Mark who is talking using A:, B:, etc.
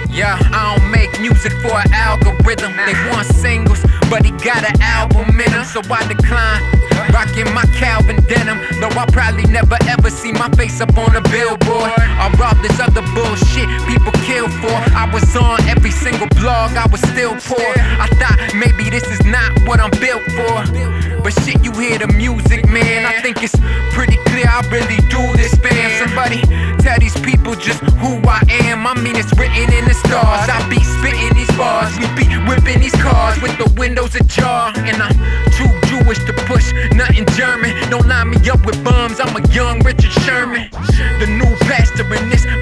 A: Yeah, I don't make music for an algorithm. They want singles, but he got an album in him, so I decline. Rockin' my Calvin denim, though I'll probably never ever see my face up on a billboard. I'll rob this other bullshit people kill for. I was on every single blog, I was still poor. I thought maybe this is not what I'm built for, but shit, you hear the music, man. I think it's pretty clear I really do this, fam. Somebody tell these people just who I am. I mean, it's written in the stars. I be spitting these bars, we be whipping these cars with the windows ajar. And I'm too Jewish to push nothing German. Don't line me up with bums, I'm a young Richard Sherman. The new pastor in this